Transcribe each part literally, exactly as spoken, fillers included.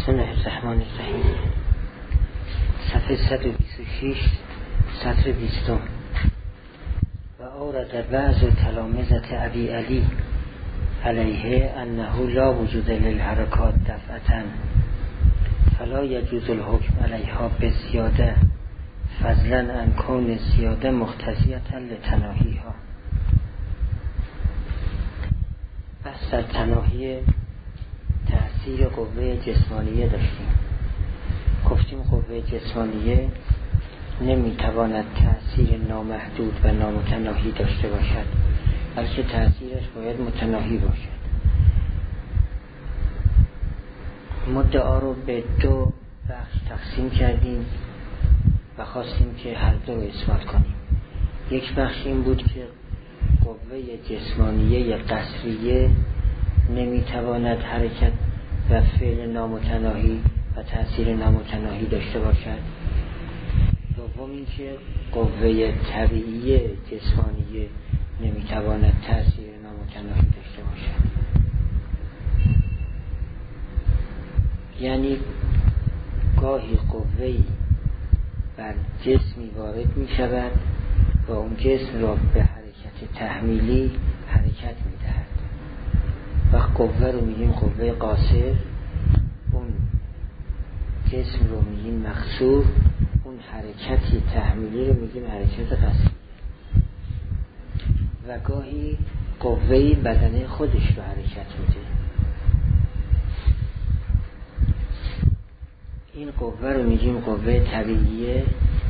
بسم الله الرحمن الرحیم. صفحه صد و بیست و شش سطر بیستم. و آورد بعض تلامذة ابی علی علیه انه لا وجود للحرکات دفعة فلا یجوز الحکم علیها بزیاده فضلا عن کون زیاده مقتضیة لتناهیها. بس در تناهی تأثیر قوه جسمانیه داشتیم. گفتیم قوه جسمانیه نمیتواند تأثیر نامحدود و نامتناهی داشته باشد، بلکه تأثیرش باید متناهی باشد. مدعا رو به دو بخش تقسیم کردیم و خواستیم که هر دو رو اثبات کنیم. یک بخش این بود که قوه جسمانیه قصریه نمیتواند حرکت و فعل نامتناهی و تأثیر نامتناهی داشته باشد. دوم این که قوه طبیعی جسمانیه نمیتواند تأثیر نامتناهی داشته باشد. یعنی گاهی قوه‌ای بر جسمی وارد می شود و اون جسم را به حرکت تحمیلی حرکت می دهد. وقت قوه رو میگیم قوه قاصر، اون جسم رو میگیم مقصور، اون حرکتی تحمیلی رو میگیم حرکت قصری. و گاهی قوه‌ای بدن خودش رو حرکت میده. این قوه رو میگیم قوه طبیعیه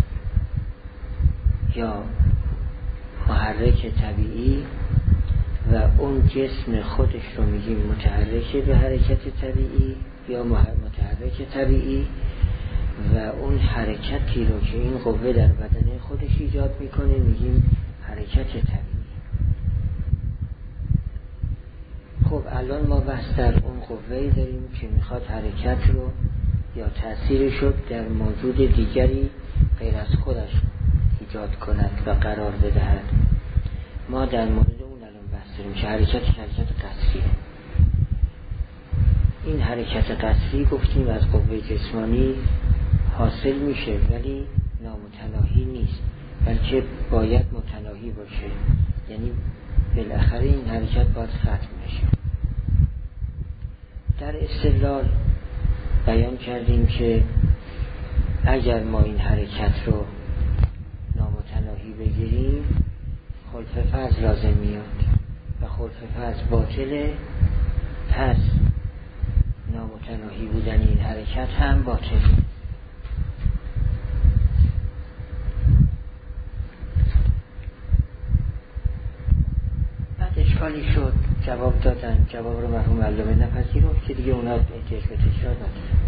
یا محرک طبیعی و اون جسم خودش رو میگیم متحرک به حرکت طبیعی یا متحرک طبیعی و اون حرکتی رو که این قوه در بدن خودش ایجاد میکنه میگیم حرکت طبیعی. خب الان ما بحث در اون قوه‌ای داریم که میخواد حرکت رو یا تأثیرش رو در موجود دیگری غیر از خودش ایجاد کند و قرار بدهد. ما در مورد اون الان بحث داریم که حرکت حرکت قصریه. این حرکت قصری گفتیم از قوه جسمانی حاصل میشه ولی نامتناهی نیست، بلکه باید متناهی باشه. یعنی بالاخره این حرکت باید ختم بشه. در استدلال بیان کردیم که اگر ما این حرکت رو نامتناهی بگیریم خلف فرض لازم میاد و خلف فرض باطله، پس نامتناهی بودن این حرکت هم باطله. بعد اشکالی شد، جواب دادن، جواب رو مرحوم علامه نپذیرفت که دیگه اونا احتیاج به تکرار نداره.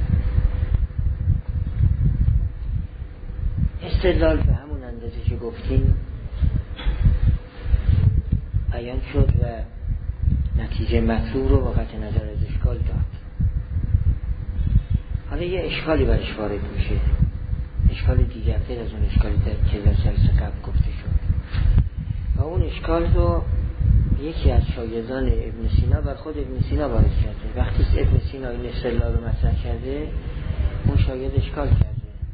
استدلال به همون اندازه که گفتیم بیان شد و نتیجه مطلوب رو وقت نظر از اشکال داد. حالا یه اشکالی برش وارد میشه، اشکال دیگر غیر از اون اشکالی در که در جلسه قبل گفته شد و اون اشکال رو یکی از شاگردان ابن سینا بر خود ابن سینا وارد کرده. وقتی ابن سینا این استدلال رو مطرح کرده اون شاگرد اشکال کرده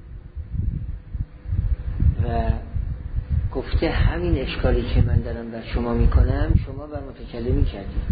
و گفته همین اشکالی که من دارم بر شما میکنم شما بر متکلمی کردید.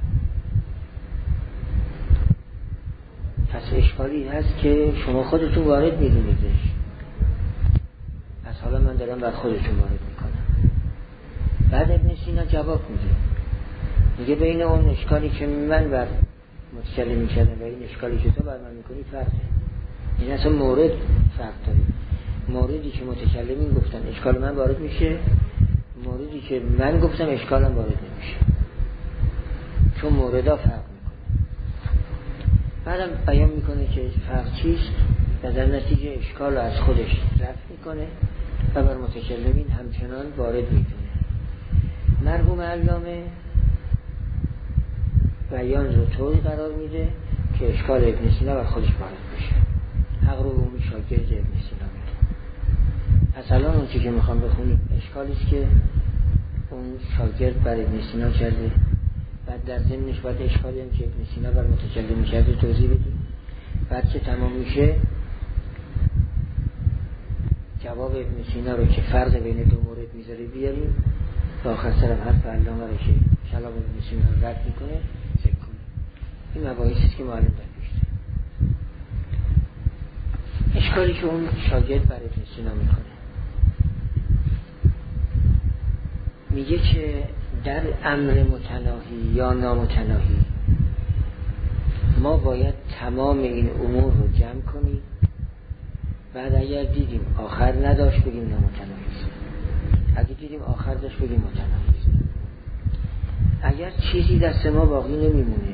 پس اشکالی هست که شما خودتون وارد میدونیدش، پس حالا من دارم بر خودتون وارد میکنم. بعد ابن سینا جواب میده، میگه بین اون اشکالی که من بر متکلمی کردم و این اشکالی که تو بر من میکنی فرقه. این اصلا مورد فرق داره. موردی که متکلمین گفتن اشکال من وارد میشه، موردی که من گفتم اشکالم وارد نمیشه، چون موردها فرق میکنه. بعدم بیان میکنه که فرق چیست و در نتیجه اشکال رو از خودش رفع میکنه و بر متکلمین همچنان وارد میکنه. مرحوم علامه بیان رو طوری قرار میده که اشکال ابن سینا بر خودش وارد بشه. حق رو اون شاگرد ابن سینا میده. پس الان اون چی که میخوام بخونیم اشکالیست که اون شاگرد بر ابن سینا کرده، بعد در ضمنش باید اشکالی هم که ابن سینا بر متکلم کرده توضیح بدیم بعد که تمام میشه جواب ابن سینا رو که فرق بین دو مورد میذاره بیاریم و آخر سرم حرف علامه رو که کلام ابن سینا رو رد میکنه ذکر کنیم. این مباحثی است که معلم در پیش داره. اشکالی که اون شاگرد بر ابن سینا میکنه میگه که در امر متناهی یا نامتناهی ما باید تمام این امور رو جمع کنیم، بعد اگر دیدیم آخر نداشت بگیم نامتناهی است، اگر دیدیم آخر داشت بگیم متناهی است. اگر چیزی دست ما باقی نمیمونه،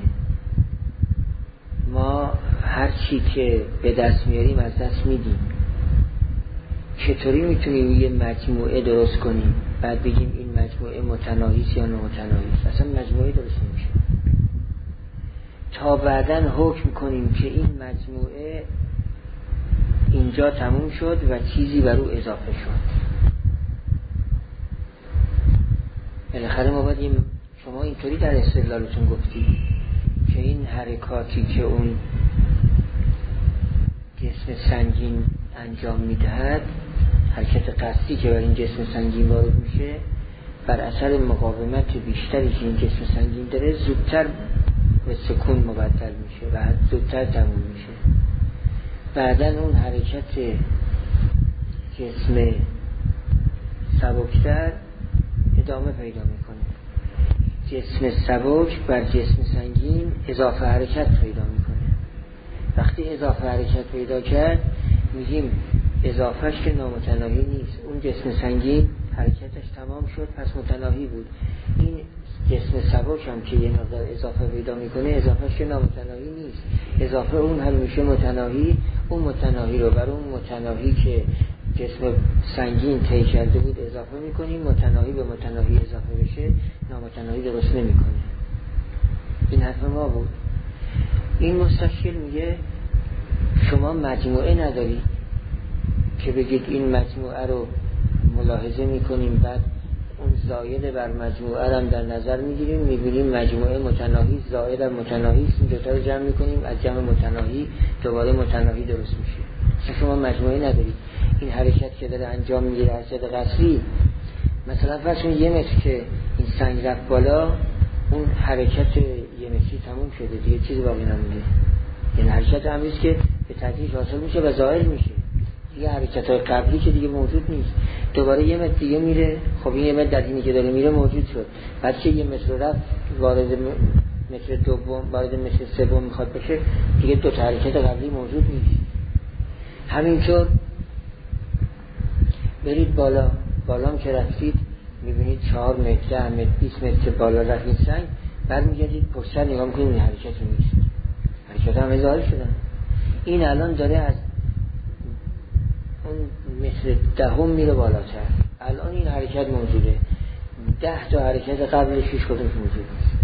ما هر چی که به دست میاریم از دست میدیم. چطوری میتونیم یه مجموعه درست کنیم بعد بگیم این مجموعه متناهی است یا نامتناهی است؟ اصلا مجموعه درست نمیشه تا بعداً حکم کنیم که این مجموعه اینجا تموم شد و چیزی بر او اضافه شد. بالاخره ما باید این شما اینطوری در استدلالتون گفتید که این حرکاتی که اون جسم سنگین انجام میدهد، حرکت قصدی که بر این جسم سنگین وارد میشه، بر اثر مقاومت بیشتری که این جسم سنگین داره زودتر به سکون مبدل میشه و زودتر تموم میشه. بعدن اون حرکت جسم سبکتر ادامه پیدا میکنه. جسم سبک بر جسم سنگین اضافه حرکت پیدا میکنه. وقتی اضافه حرکت پیدا کرد میگیم اضافهش که نامتناهی نیست. اون جسم سنگین حرکتش تمام شد پس متناهی بود. این جسم سبک هم که یه مقدار اضافه پیدا میکنه اضافهش که نامتناهی نیست. اضافه اون هم میشه متناهی. اون متناهی رو بر اون متناهی که جسم سنگین طی کرده بود اضافه میکنیم. متناهی به متناهی اضافه بشه نامتناهی درست نمیکنه. این حرف ما بود. این مستشکل میگه شما مجموعه نداری که بگید این مجموعه رو ملاحظه میکنیم بعد اون زائد بر مجموعه هم در نظر میگیریم میبینیم مجموعه متناهی زائد بر متناهی این دوتا رو جمع میکنیم از جمع متناهی دوباره متناهی درست میشه. شما مجموعه ندارید. این حرکت که داره انجام میگیره حرکت قصری، مثلا فرض کنید یه متر که این سنگ رفت بالا اون حرکت یه متری تموم شده دیگه چیزی باقی نمونده. این حرکت امریست که به تدریج حاصل میشه و ظاهر میشه. دیگه حرکت های قبلی که دیگه موجود نیست. دوباره یه متر دیگه میره. خب این یه متر در اینی که داره میره موجود شد. بعد که یه متر رفت وارد متر دوم وارد متر سوم میخواد بشه دیگه دو تا حرکت قبلی موجود نیست. همینطور برید بالا بالام که رفتید میبینید چهار متر ده متر بیست متر بالا رفتید سنگ برمیگردید پشت سر نگاه میکنید این حرکت نیست. حرکت هم ظاهر شدن. این الان داره از اون متر دهم میره بالاتر. الان این حرکت موجوده. ده تا حرکت قبلش هیچ کدومش موجود نیست.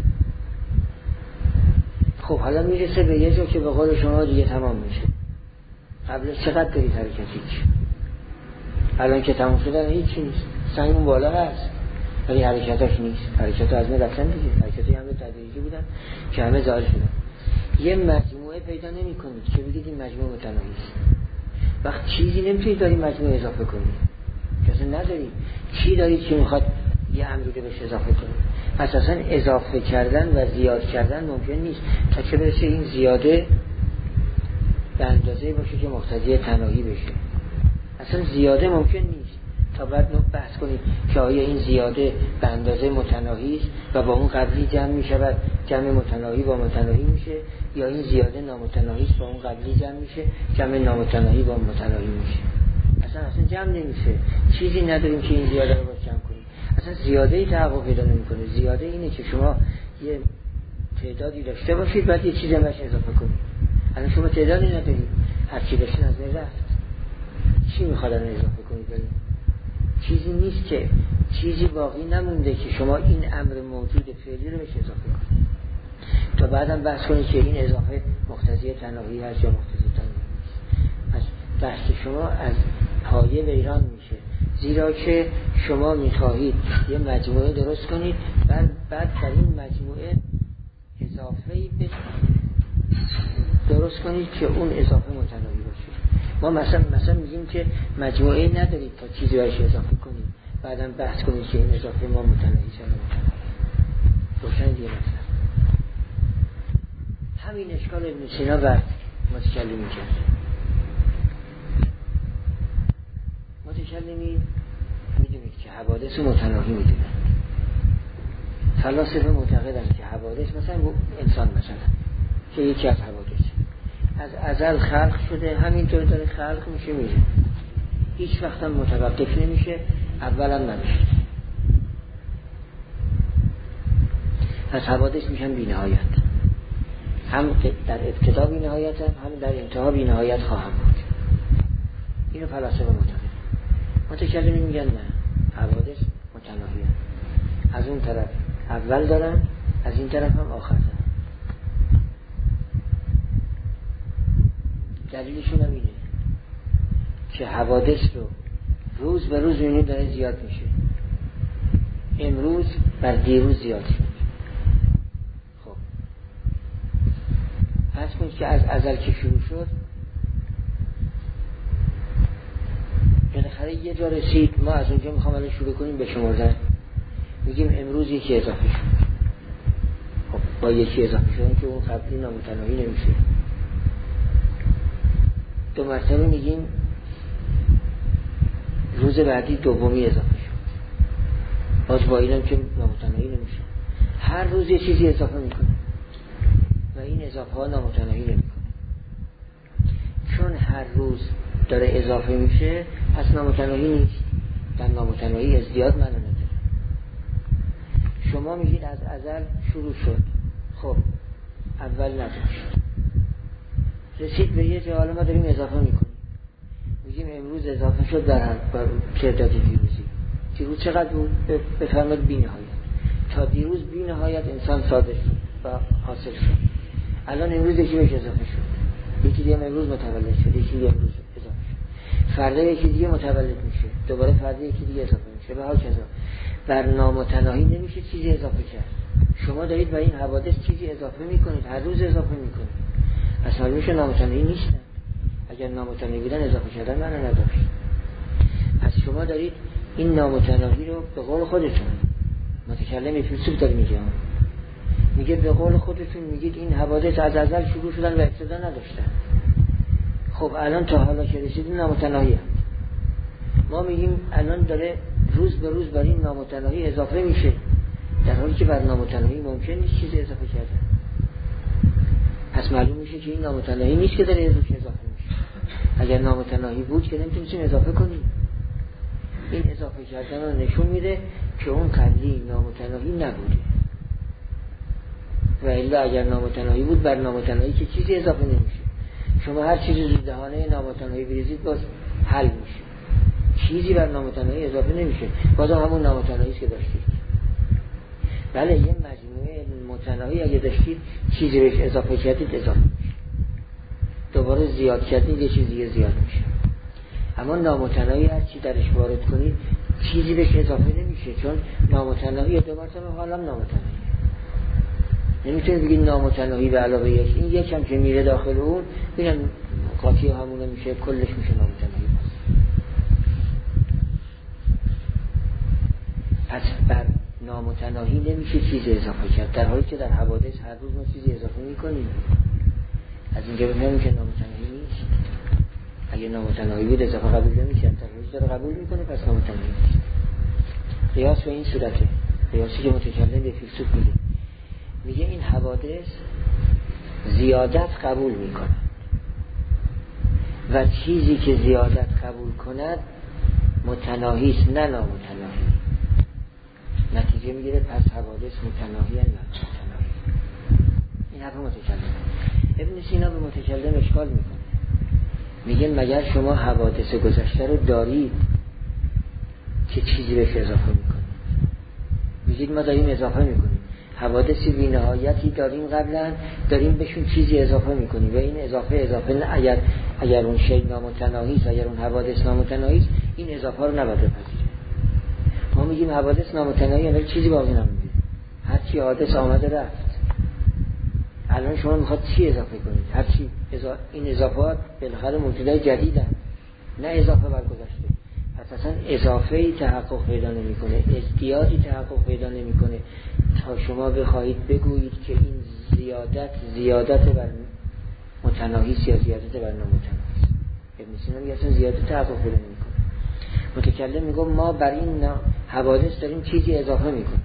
خب حالا میرسه به یه جا که به قول شما دیگه تمام میشه. قبلش چقدر دارید حرکت هیچ. الان که تمام شدن هیچی نیست. سنگ اون بالا هست ولی حرکتاش نیست. حرکت از من رفتن دیگه. حرکتی همه تدریجی بودن که همه ظاهر شدن. یه مجموعه پیدا نمی کنید که بگید این مجموعه متناهی است. وقت چیزی نمیتونید دارید مجموعه اضافه کنید که اصلا ندارید. چی دارید که میخواد یه امری رو بهش اضافه کنید؟ پس اصلا اضافه کردن و زیاد کردن ممکن نیست تا چه برسه این زیاده به اندازه باشه که مقتضی تناهی بشه. اصلا زیاده ممکن نیست تا بعد ما بحث کنید که آیا این زیاده به اندازه متناهی است و با اون قبلی جمع میشه جمع متناهی با متناهی میشه یا این زیاده نامتناهی است با اون قبلی جمع میشه جمع نامتناهی با متناهی میشه. اصلا اصلا جمع نمیشه. چیزی نداریم که این زیاده رو باید جمع کنیم. اصلا زیاده‌ای تحقق پیدا نمیکنه. زیاده اینه که شما یه تعدادی داشته باشید بعد یه چیزی بهش اضافه کنید. الان شما تعدادی ندارید. هر چی داشتین از بین رفت. چی میخواد الان اضافه کنید برید؟ چیزی نیست که چیزی باقی نمونده که شما این امر موجود فعلی رو بهش اضافه کنید تا بعدم بحث کنید که این اضافه مقتضی تناهی هست یا مقتضی تناهی نیست. پس بحث شما از پایه ویران میشه زیرا که شما میخواهید یه مجموعه درست کنید بعد بعد در این مجموعه اضافه‌ای به درست کنید که اون اضافه متناهی باشه. ما مثلا مثلا میگیم که مجموعه ندارید تا چیزی بهش اضافه کنید، بعدم بحث کنید که این اضافه ما متناهی چه متناهی. روشن دیگه مثلا همین اشکال ابن سینا بعد متکلمی کرد. متکلمی میدونید که حوادث متناهی میدونن. فلاسفه معتقدن که حوادث مثلا انسان مثلا که یکی از حوادث از ازل خلق شده، همینطور داره خلق میشه میره، هیچ وقت هم متوقف نمیشه، اولا نمیشه. از حوادث میشن بی نهایت، هم در ابتدا بی نهایت هم در انتها بی نهایت خواهم بود. اینو فلاسفه معتقدن. متکلمی میگن نه، حوادث متناهی هست. از اون طرف اول دارن، از این طرف هم آخر دارن. دلیلشون هم اینه که حوادث رو روز به روز اینو داره زیاد میشه. امروز بر دیروز زیاد شد. خب پس کنید که از ازل که شروع شد بالاخره یه جا رسید، ما از اونجا میخوام الان شروع کنیم به شمردن، میگیم امروز یکی اضافه شد. خب با یکی اضافه شدن که اون قبلی نامتناهی نمیشه. دو مرتبه میگیم روز بعدی دومی اضافه شد، باز با اینم که نامتناهی نمیشه. هر روز یه چیزی اضافه میکنه و این اضافه ها نامتناهی نمیکنه. چون هر روز داره اضافه میشه پس نامتناهی نیست. در نامتناهی ازدیاد معنی نداره. شما میگید از ازل شروع شد، خب اول نداشت، رسید به یه جا، حالا ما داریم اضافه میکنیم، میگیم امروز اضافه شد در تعداد دیروزی. دیروز چقدر بود؟ بفرمایید بی نهایت. تا دیروز بی نهایت انسان ساده شد و حاصل شد. الان امروز یکی بهش اضافه شد، یکی دیگه امروز متولد شد، یکی دیگه امروز اضافه شد، فردا یکی دیگه متولد میشه، دوباره فردا یکی دیگه اضافه میشه و هکذا. بر نامتناهی نمیشه چیزی اضافه کرد. شما دارید بر این حوادث چیزی اضافه میکنید، هر روز اضافه میکنید، اصلا میشه نامتناهی نیستن. اگر نامتناهی بودن اضافه کردن معنی نداشت. پس شما دارید این نامتناهی رو به قول خودتون، متکلم فیلسوف داره میگه، میگه به قول خودتون میگید این حوادث از ازل شروع شدن و ابتدا نداشتن. خب الان تا حالا که رسیدیم نامتناهی هم. ما میگیم الان داره روز به روز بر این نامتناهی اضافه میشه، در حالی که بر نامتناهی ممکن نیست چیزی اضافه کردن. پس معلوم میشه که این نامتناهی نیست که داره اضافه اضافه میشه. اگر نامتناهی بود که نمیتونیم اضافه کنیم. این اضافه کردن رو نشون میده که اون قبلی نامتناهی نبوده. و الا اگر نامتناهی بود بر نامتناهی که چیزی اضافه نمیشه. شما هر چیزی رو دهانه نامتناهی بریزید باز حل میشه. چیزی بر نامتناهی اضافه نمیشه، باز همون نامتناهی است که داشتید. بله یه مجموعه متناهی اگه داشتید چیزی بهش اضافه کردید اضافه میشه، دوباره زیاد کردید یه چیزی زیاد میشه. اما نامتناهی هر چی درش وارد کنید چیزی بهش اضافه نمیشه، چون نامتناهی دو مرتبه حالا نامتناهی. نمیتونید بگید نامتناهی به علاوه یک، این یک هم که میره داخل اون ببینن قاطی همونه میشه، کلش میشه نامتناهی. پس بر نامتناهی نمیشه چیزی اضافه کرد، در حالی که در حوادث هر روز ما چیزی اضافه میکنیم. از اینجا بفهمیم که نامتناهی نیست. اگه نامتناهی بود اضافه قبول نمیشه، در روز داره قبول میکنه، پس نامتناهی نیست. قیاس به این صورته، قیاسی که متکلم به فیلسوف میگه، میگه این حوادث زیادت قبول میکنه و چیزی که زیادت قبول کند متناهی است نه نامتناهی. نتیجه میگیره پس حوادث متناهی نه نامتناهی. این حرف متکلم. ابن سینا به متکلم اشکال میکنه، میگه مگر شما حوادث گذشته رو دارید که چیزی بهش اضافه میکنید؟ میگید ما داریم اضافه میکنیم، حوادثی بی نهایتی داریم قبلا، داریم بهشون چیزی اضافه میکنیم و این اضافه اضافه نه اگر اگر اون شی نامتناهی است، اگر اون حوادث نامتناهی است، این اضافه رو نباید بپذیره. ما میگیم حوادث نامتناهی، ولی چیزی باقی نمیمونه، هر چی حادث آمده رفت. الان شما میخواد چی اضافه کنید؟ هر چی اضا... این اضافات بالاخره موجودات جدیدن، نه اضافه بر گذشته. پس اصلا اضافه‌ای تحقق پیدا نمی‌کنه، ازدیادی تحقق پیدا نمی‌کنه تا شما بخواهید بگویید که این زیادت زیادت بر متناهی است یا زیادت بر نامتناهی است. ابن سینا میگه اصلا زیادت تحقق پیدا نمی‌کنه. متکلم میگه ما بر این حوادث داریم چیزی اضافه می‌کنیم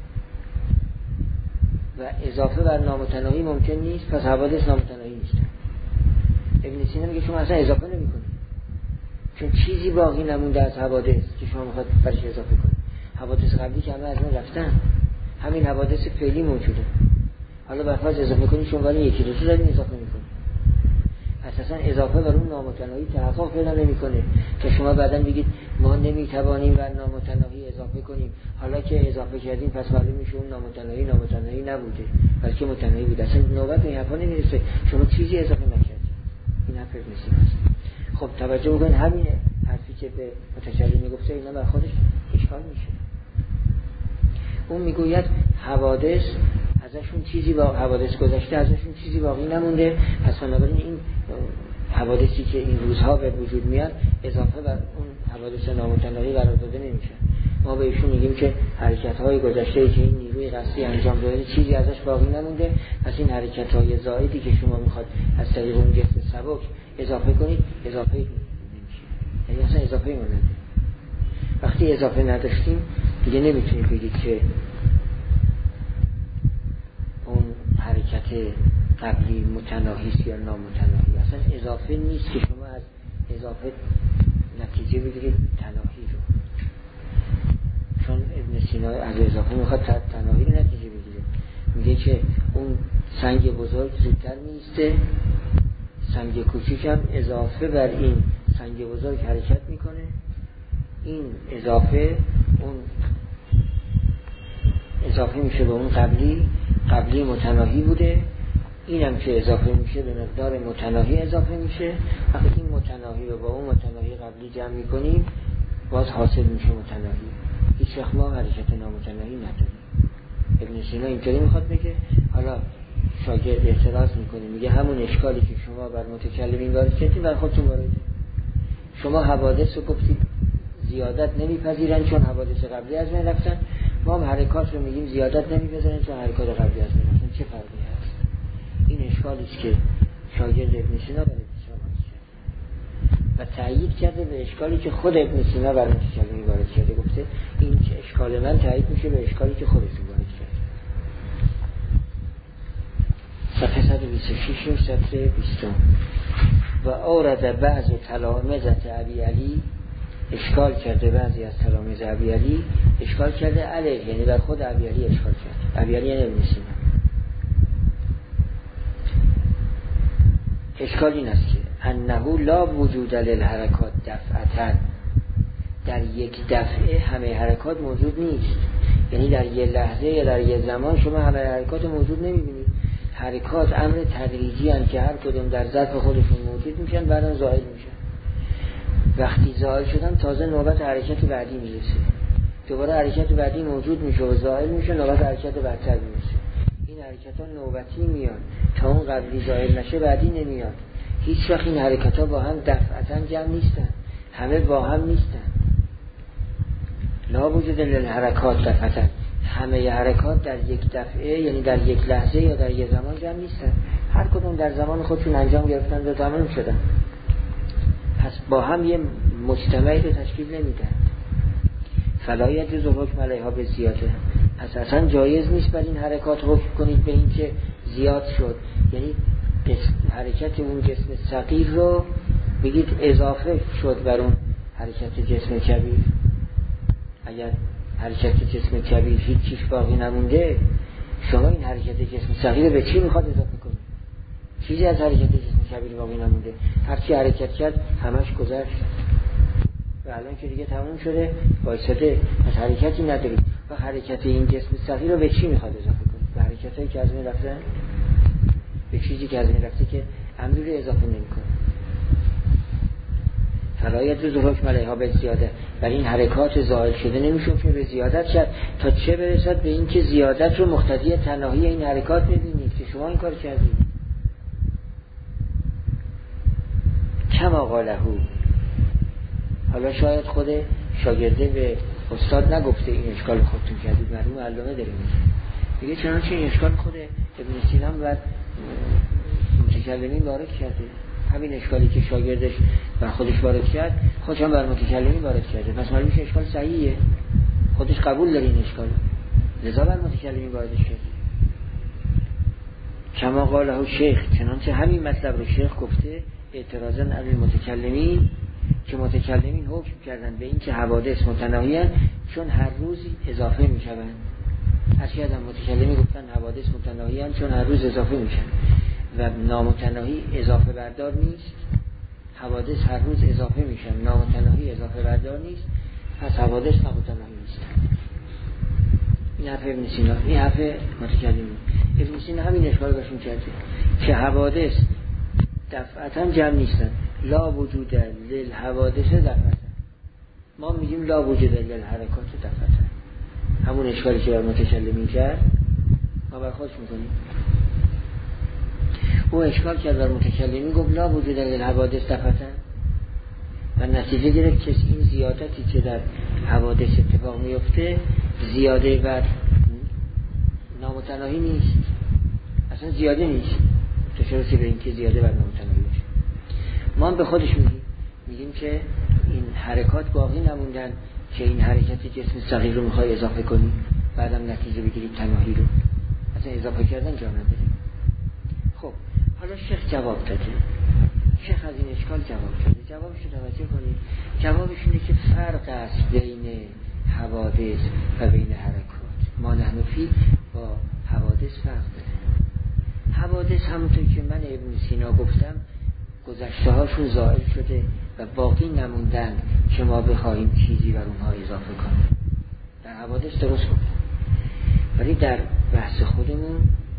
و اضافه بر نامتناهی ممکن نیست، پس حوادث نامتناهی نیستن. ابن سینا میگه شما اصلا اضافه نمی‌کنید، چون چیزی باقی نمونده از حوادث که شما میخواد برش اضافه کنید. حوادث قبلی که همه از ما رفتن، همین حوادث فعلی موجوده. حالا بر فرض اضافه کنید شما ولی یکی دو تا دارین اضافه میکنید. اساسا اضافه بر اون نامتناهی تحقق پیدا نمیکنه که شما بعداً بگید ما نمیتوانیم بر نامتناهی اضافه کنیم، حالا که اضافه کردیم پس معلوم میشه اون نامتناهی نامتناهی نبوده بلکه متناهی بوده. اصلا نوبت این حرفا نمیرسه، شما چیزی اضافه نکردید. این حرف نیست. خب توجه بکنید همین حرفی که به متکلم میگفته اینا بر خودش اشکال میشه. اون میگوید حوادث ازشون چیزی با حوادث گذشته ازشون چیزی باقی نمونده، پس بنابراین این حوادثی که این روزها به وجود میاد اضافه بر اون حوادث نامتناهی قرار داده نمیشه. ما به ایشون میگیم که حرکت‌های گذشته که این نیروی قصدی انجام داده چیزی ازش باقی نمونده، پس این حرکت‌های زائدی که شما میخواد از طریق اون جسم سبک اضافه کنید اضافه نمیشه، یعنی اصلا اضافه مونده. وقتی اضافه نداشتیم دیگه نمیتونید بگید که اون حرکت قبلی متناهی است یا نامتناهی. اصلا اضافه نیست که شما از اضافه نتیجه بگیرید تناهی رو، چون ابن سینا از اضافه میخواد تناهی رو نتیجه بگیره. میگه که اون سنگ بزرگ زودتر میسته، سنگ کوچیک هم اضافه بر این سنگ بزرگ حرکت میکنه. این اضافه اون اضافه میشه به اون قبلی، قبلی متناهی بوده، اینم که اضافه میشه به مقدار متناهی اضافه میشه. وقتی این متناهی رو با اون متناهی قبلی جمع میکنیم باز حاصل میشه متناهی. هیچ وقت ما حرکت نامتناهی نداریم. ابن سینا اینطوری میخواد بگه. حالا شاگرد اعتراض میکنه، میگه همون اشکالی که شما بر متکلمین وارد کردید بر خودتون وارد. شما حوادث رو گفتید زیادت نمیپذیرن چون حوادث قبلی از من رفتن، ما هم حرکات رو میگیم زیادت نمیپذیرن چون حرکات قبلی از من رفتن. چه فرقی هست؟ این اشکالی است که شاگرد ابن سینا برای شما کرده و تأیید کرده به اشکالی که خود ابن سینا بر متکلمین وارد کرده. گفته این که اشکال من تأیید میشه به اشکالی که خودتون وارد کرده. صفحه صد و بیست و شش و صفحه بیست و اورد بعض تلامذة ابی علی، اشکال کرده بعضی از تلامذه ابی علی، اشکال کرده علیه، یعنی بر خود ابی علی اشکال کرده. ابی علی یعنی ابن سینا. اشکال این است که انه لا وجود للحرکات دفعتن، در یک دفعه همه حرکات موجود نیست. یعنی در یک لحظه یا در یک زمان شما همه حرکات موجود نمیبینید. حرکات امر تدریجی هستند که هر کدوم در ظرف خودشون موجود میشن بعدا زائل میشن. وقتی زائل شدن تازه نوبت حرکت بعدی میرسه، دوباره حرکت بعدی موجود میشه و زائل میشه، نوبت حرکت بعدتر میرسه. این حرکت ها نوبتی میان تا اون قبلی زائل نشه بعدی نمیاد. هیچ وقت این حرکت ها با هم دفعتاً جمع نیستن، همه با هم نیستن. لا وجود للحرکات دفعتاً، همه حرکات در یک دفعه یعنی در یک لحظه یا در یک زمان جمع نیستن، هر کدوم در زمان خودشون انجام گرفتن و تمام شدن، پس با هم یه مجتمعی رو تشکیل نمیدن. فلا یجوز حکم علیها به زیاده، پس اصلا جایز نیست بر این حرکات حکم کنید به این که زیاد شد، یعنی حرکت اون جسم صغیر رو بگید اضافه شد بر اون حرکت جسم کبیر. اگر حرکت جسم کبیر هیچ چیز باقی نمونده، شما این حرکت جسم صغیر به چی میخواد اضافه کنید؟ چیزی از حرکت جسم کبیر باقی نمونده، هر چی حرکت کرد همش گذشت و الان که دیگه تموم شده وایساده، از حرکتی ندارید. و حرکت این جسم صغیر رو به چی میخواد اضافه کنید؟ به حرکتایی که از من رفتن، به چیزی که از من رفته که امری رو اضافه نمیکنه. فلا یجوز حکم علیها به زیاده، برای این حرکات زائل شده نمیشه که به زیادت شد، تا چه برسد به این که زیادت رو مقتضی تناهی این حرکات می‌بینید که شما این کار کردید. کما قاله. حالا شاید خود شاگرده به استاد نگفته این اشکال خودتون کردید، معلوم علامه داره میگه میگه چنانچه این اشکال خود ابن سینا و متکلمین وارد کرده، همین اشکالی که شاگردش بر خودش وارد کرد خودش هم بر متکلمین وارد کرده، پس معلومه که اشکال صحیحه، خودش قبول داره این اشکال، لذا بر متکلمین واردش کرده. کما قاله شیخ، چنانچه همین مطلب رو شیخ گفته اعتراضاً علی متکلمین که متکلمین حکم کردن به این که حوادث متناهی هستند چون هر روزی اضافه می شوند. هر چی آدم متکلمی گفتن حوادث متناهی هستند چون هر روز اضافه می شوند و نامتناهی اضافه بردار نیست. حوادث هر روز اضافه می شوند، نامتناهی اضافه بردار نیست، پس حوادث نامتناهی نیست. این حرف ابن سینا، این حرف متکلمی. ابن سینا همین اشکال بهشون کرده که حوادث دفعتاً جمع نیستن، لا وجود للحوادث دفعتاً. ما میگیم لا وجود للحرکات دفعتاً، همون اشکالی که بر متکلمی کرد ما بر خودش میکنیم. او اشکال کرد بر متکلمی، گفت لا وجود للحوادث دفعتاً و نتیجه گرفت که این زیادتی که در حوادث اتفاق میفته زیاده بر نامتناهی نیست، اصلا زیاده نیست. تو چرا سی به این که زیاده بر نامتناهی باشه؟ ما هم به خودش میگیم میگیم که این حرکات باقی نموندن که این حرکت جسم صغیر رو میخوای اضافه کنی بعدم نتیجه بگیری تناهی رو، اصلا اضافه کردن جا نداره. خب حالا شیخ جواب داده، شیخ از این اشکال جواب داده. جوابش رو توجه کنید، جوابش اینه که فرق است بین حوادث و بین حرکات. ما نحن فی با حوادث فرق داره. حوادث همونطور که من ابن سینا گفتم گذشته هاشون ظاهر شده و باقی نموندن که ما بخواهیم چیزی بر اونها اضافه کنیم. در حوادث درست گفتم، ولی در بحث خودمون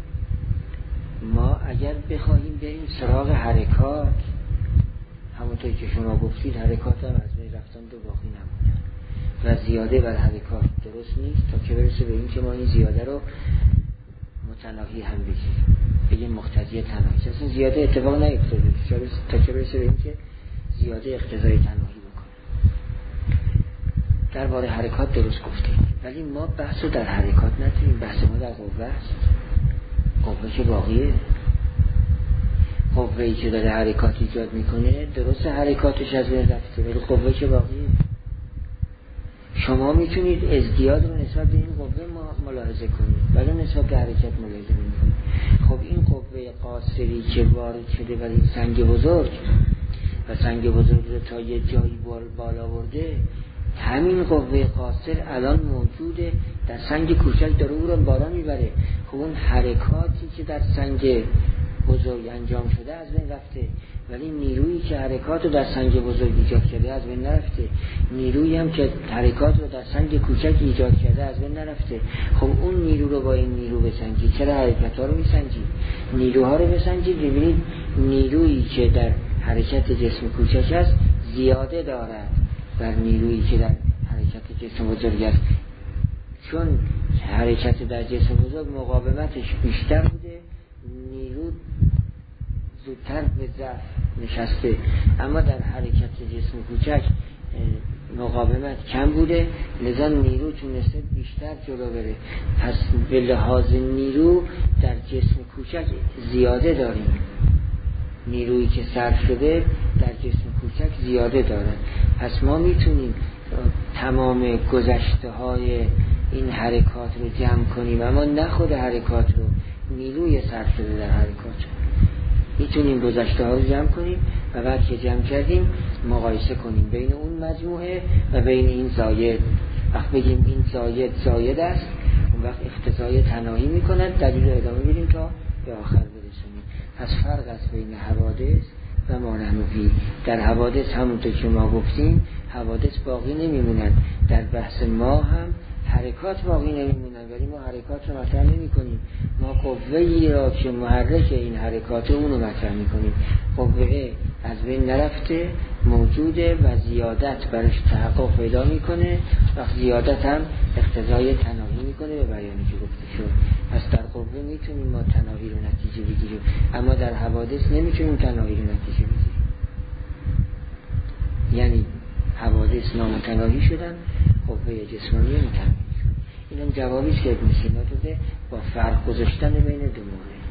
ما اگر بخواهیم بریم سراغ حرکات، همونطور که شما گفتید حرکات هم از بین رفتن دو باقی نموندن و زیاده بر حرکات درست نیست تا که برسه به این که ما این زیاده رو متناهی هم بگیریم، بگیم مقتضی تناهی. اصلا زیاده اتفاق نیفتاده تا که برسه به این که زیاده اقتضای تناهی بکنه. درباره حرکات درست گفتید، ولی ما بحث رو در حرکات نداریم، بحث ما در قوه است. قوه که باقیه، قوه‌ای که داره حرکات ایجاد میکنه درست حرکاتش از بین رفته ولی قوه که باقیه. شما میتونید ازدیاد رو نسبت به این قوه ملاحظه کنید ولی نسبت به حرکت ملاحظه نمی‌کنید. خب این قوه قاصری که وارد شده ولی این سنگ بزرگ و سنگ بزرگ رو تا یه جایی بالا برده، همین قوه قاصر الان موجوده در سنگ کوچک داره او رو بالا میبره. خب اون حرکاتی که در سنگ بزرگ انجام شده از بین رفته ولی نیرویی که حرکات رو در سنگ بزرگ ایجاد کرده از بین نرفته، نیرویی هم که حرکات رو در سنگ کوچک ایجاد کرده از بین نرفته. خب اون نیرو رو با این نیرو بسنجی، چرا حرکت ها رو میسنجی؟ نیروها رو بسنجی، ببینید نیرویی که در حرکت جسم کوچک است زیاده دارد بر نیرویی که در حرکت جسم بزرگ است، چون حرکت در جسم بزرگ مقاومتش بیشتر بوده، نیرو زودتر به ضعف نشسته، اما در حرکت جسم کوچک مقاومت کم بوده لذا نیرو تونسته بیشتر جلو بره. پس به لحاظ نیرو در جسم کوچک زیاده داریم، نیرویی که صرف شده در جسم کوچک زیاده داره. پس ما میتونیم تمام گذشته های این حرکات رو جمع کنیم اما نه خود حرکات رو، نیروی صرف شده در حرکات میتونیم گذشته ها رو جمع کنیم و بعد که جمع کردیم مقایسه کنیم بین اون مجموعه و بین این زاید. وقت بگیم این زاید زاید است اون وقت اقتضای تناهی میکند، دلیل رو ادامه بدیم تا به آخر برسونیم. پس فرق است بین حوادث و ما نحن فیه. در حوادث همونطور که ما گفتیم حوادث باقی نمیمونند، در بحث ما هم حرکات باقی نمیمونند ولی ما حرکات رو مطرح نمی کنیم، ما قوه‌ای را که محرک این حرکات اون رو مطرح می کنیم. قوه از بین نرفته موجوده و زیادت برش تحقق پیدا میکنه و زیادت هم اقتضای تناهی میکنه به بیانی که گفته شد. پس در قوه میتونیم ما تناهی رو نتیجه بگیریم، اما در حوادث نمیتونیم تناهی رو نتیجه بگیریم. یعنی حوادث نامتناهی شدن، قوه جسمانی متناهی شدن. این هم جوابی است که ابن سینا داده با فرق گذاشتن بین دو مورد.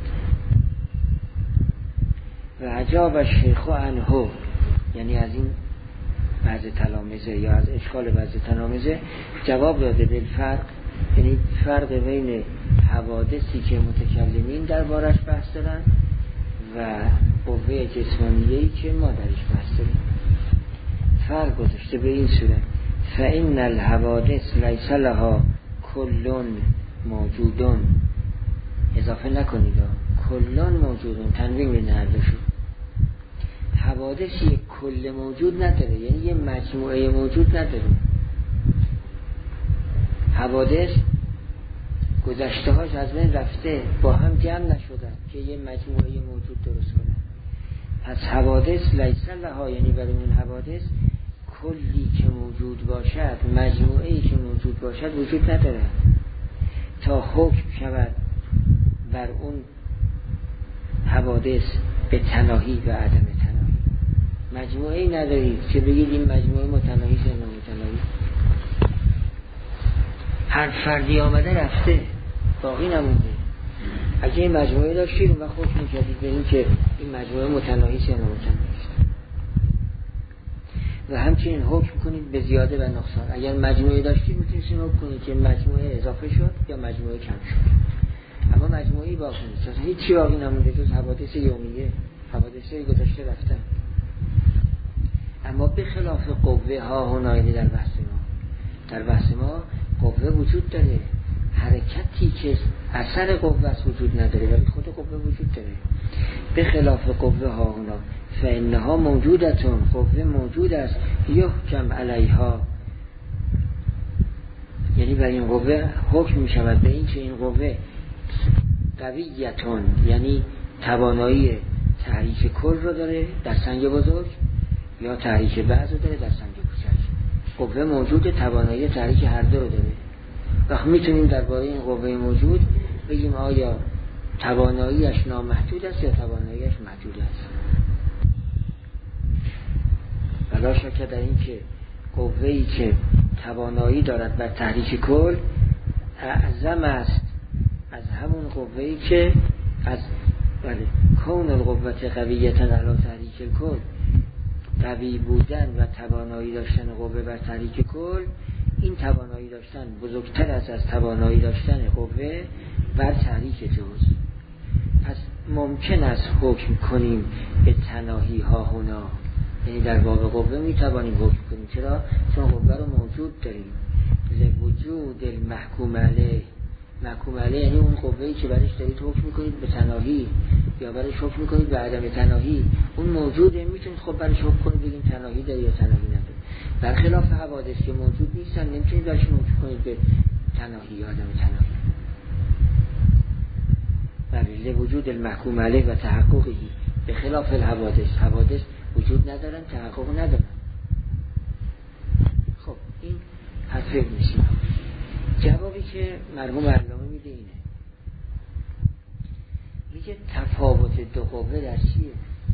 و عجاب الشیخ عنه، یعنی از این بعض تلامذه یا از اشکال بعض تلامذه جواب داده بالفرق، یعنی فرق بین حوادثی که متکلمین دربارش بحث دارن و قوه جسمانیه‌ای که ما درش بحث داریم. فرق گذاشته به این صورت: فإن الحوادث لیس لها کلون موجودون، اضافه نکنید کلون موجودون، تنوین بین هر دو شد. حوادث یک کل موجود نداره، یعنی یه مجموعه موجود نداره. حوادث گذشته هاش از بین رفته، با هم جمع نشدن که یه مجموعه موجود درست کنن. پس حوادث لیس لها، یعنی برای اون حوادث کلی که موجود باشد، مجموعه‌ای که موجود باشد وجود نداره تا حکم شود بر اون حوادث به تناهی و عدم تناهی. مجموعه‌ای ندارید که بگید این مجموعه متناهی است یا نامتناهی. هر فردی آمده رفته، باقی نمونده. اگه این مجموعه داشتید و حکم می‌کردید به این که این مجموعه متناهی است یا نامتناهی است. و همچنین حکم کنید به زیاده و نقصان. اگر مجموعه داشتید میتونید حکم کنید که مجموعه اضافه شد یا مجموعه کم شد. اما مجموعی باقی نیست، هیچ چی باقی نمونده جز حوادث یومیه، حوادثی گذشته رفتن. اما به خلاف قوه ها هنایی در بحث ما، در بحث ما قوه وجود داره، حرکتی که اثر قوه است وجود نداره ولی خود قوه وجود داره. به خلاف قوه ها هنا فإنها موجودتون، قوه موجود است، یحکم علیها، یعنی بر این قوه حکم می شود به این که این قوه قویتون، یعنی توانایی تحریک کل رو داره در سنگ بزرگ یا تحریک بعض رو داره در سنگ کوچک. قوه موجود توانایی تحریک هر دو رو داره. وقت میتونیم درباره این قوه موجود بگیم آیا تواناییش نامحدود است یا تواناییش محدود است. ولا شک در این که قوه‌ای که توانایی دارد بر تحریک کل اعظم است از همون قوه‌ای که از بله کون القوت قویتن علی تحریک الکل، قوی بودن و توانایی داشتن قوه بر تحریک کل، این توانایی داشتن بزرگتر است از توانایی داشتن قوه بر تحریک جزء. پس ممکن است حکم کنیم به تناهی ها هنا، یعنی در باب قوه می توانیم حکم کنیم. چرا؟ چون قوه رو موجود داریم. لوجود المحکوم علیه، محکوم علیه یعنی اون قوه‌ای که برش دارید حکم میکنید به تناهی یا برش حکم میکنید به عدم تناهی، اون موجوده، میتونید خب برش حکم کنید بگید تناهی داره یا تناهی نداره. برخلاف حوادث که موجود نیستن نمیتونید برش حکم کنید به تناهی یا عدم تناهی. بله لوجود المحکوم علیه و تحققی، به خلاف الحوادث، حوادث وجود ندارن، تحقق ندارن. خب این حرف ابن سینا. جوابی که مرحوم علامه میده اینه، میگه تفاوت دو قوه در چیه؟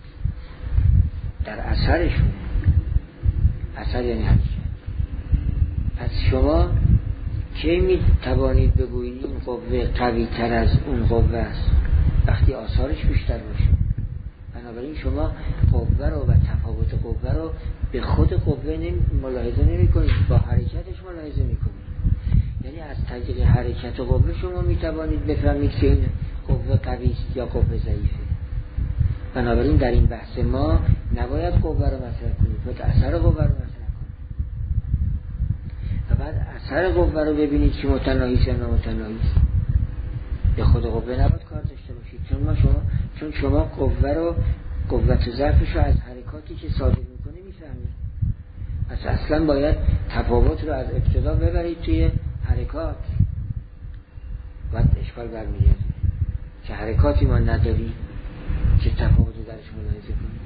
در اثرشون. اثر یعنی حرکت. پس شما کی می توانید بگویید این قوه قوی تر از اون قوه است؟ وقتی آثارش بیشتر باشه. بنابراین شما قوه رو و تفاوت قوه رو به خود قوه نمی... ملاحظه نمی کنید، با حرکتش ملاحظه می کنید. یعنی از طریق حرکت قوه شما می توانید بفهمید که این قوه قوی است یا قوه ضعیفه. بنابراین در این بحث ما نباید قوه رو مطرح کنید، باید اثر قوه رو مطرح کنید و بعد اثر قوه رو ببینید که متناهی است یا نامتناهی است. به خود قوه نباید کار داشته باشید، چون ما شما چون شما قوه رو قوت ضعفش رو از حرکاتی که صادر میکنه میفهمید. پس اصلا باید تفاوت رو از ابتدا ببرید توی حرکات. بعد اشکال برمیگرده که حرکاتی ما نداری که تفاوت رو درش ملاحظه کنید.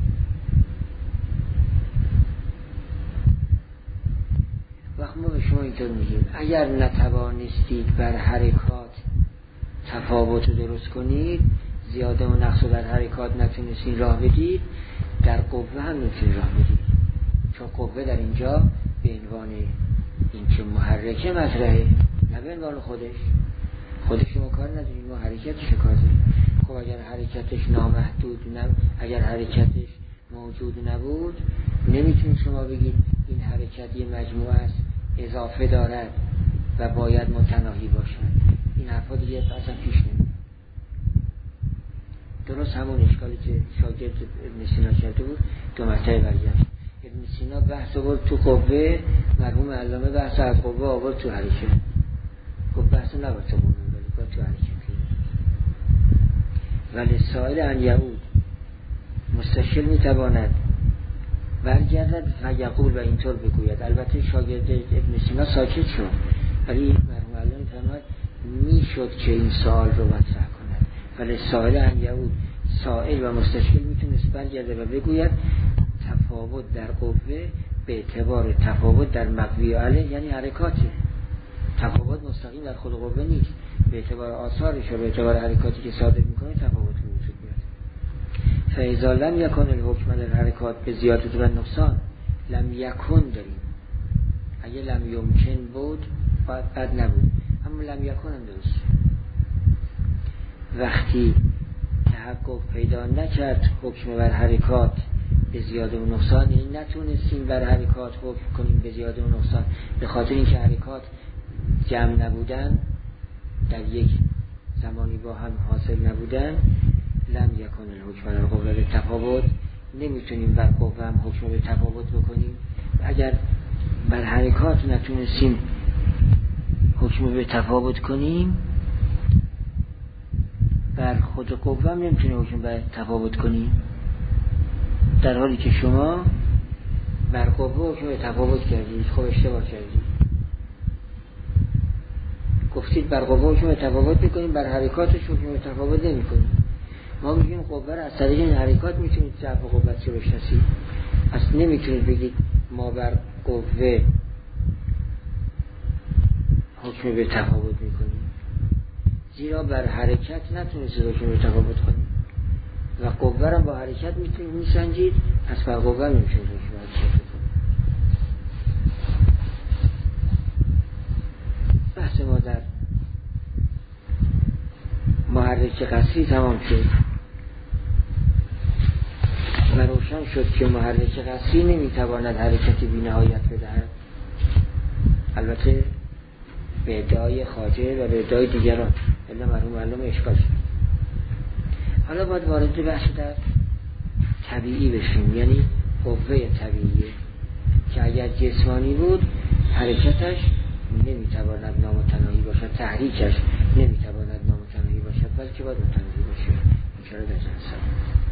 وقت ما به شما این اینطور میگیم اگر نتوانستید بر حرکات تفاوت رو درست کنید، زیاده و نقص رو در حرکات نتونستید راه بدید، در قوه هم نمیتونید راه بدید، چون قوه در اینجا به عنوان این که محرکه مطرحه، نه به عنوان خودش. خودش ما کار نداریم، ما حرکتش کار داریم. خب اگر حرکتش نامحدود نب... اگر حرکتش موجود نبود، نمیتونید شما بگید این حرکت یه مجموعه است، اضافه دارد و باید متناهی باشد. این حرفا دیگه اصلا پیش نمیاد. درست همون اشکالی که شاگرد ابن سینا کرده بود دو مرتبه برگشت. ابن سینا بحث آورد تو قوه، مرحوم علامه بحث از قوه آورد تو حرکت. گفت بحث نباید تو قوه ولی تو حرکت. ولی سائل ان یعود مستشکل میتواند برگردد و یقول و اینطور بگوید. البته شاگرد ابن سینا ساکت شد، ولی مرحوم علامه فرمود میشد که این سوال رو مطرح کند. ولی سائل ان یعود، سائل و مستشکل میتونست برگرده و بگوید تفاوت در قوه به اعتبار تفاوت در مقوی علیه، یعنی حرکاتی. تفاوت مستقیم در خود قوه نیست، به اعتبار آثارش و به اعتبار حرکاتی که صادر میکنه تفاوت وجود میاد. فاذا لم یکن الحکم للحرکات به زیادت و نقصان، لم یکن داریم. اگه لم یمکن بود باید بد نبود، اما لم یکن هم درست. وقتی تحقق پیدا نکرد حکم بر حرکات به زیاده و نقصان، یعنی نتونستیم بر حرکات حکم کنیم به زیاده و نقصان به خاطر اینکه حرکات جمع نبودن، در یک زمانی با هم حاصل نبودن، لم یکن الحکم علی القوه به تفاوت، نمیتونیم بر قوه هم حکم به تفاوت بکنیم. اگر بر حرکات نتونستیم حکم به تفاوت کنیم، بر خود قوه هم نمیتونیم حکم به تفاوت کنیم، در حالی که شما بر قوه حکم به تفاوت کردید. خب اشتباه کردید، گفتید بر قوه حکم به تفاوت میکنیم، بر حرکاتش حکم به تفاوت نمیکنیم. ما میگیم قوه را از طریق این حرکات میتونید ضعف قوت رو بشناسید. اصلا نمیتونید بگید ما بر قوه حکم به تفاوت میکنیم، زیرا بر حرکت نتونستید حکم به تفاوت کنید و قوه را با حرکت میتونید میسنجید، پس بر قوه نمیتونید حکم به تفاوت کنید. بحث ما در محرک قصری تمام شد و روشن شد که محرک قصری نمیتواند حرکت بی نهایت بدهد، البته به ادعای خواجه و به ادعای دیگران، الا مرحوم علامه اشکال شد. حالا باید وارد بحث در طبیعی بشیم، یعنی قوه طبیعیه که اگر جسمانی بود حرکتش نمیتواند نامتناهی باشد، تحریکش نمیتواند نامتناهی باشد، بلکه باید متناهی باشد. ان شاء الله در جلسه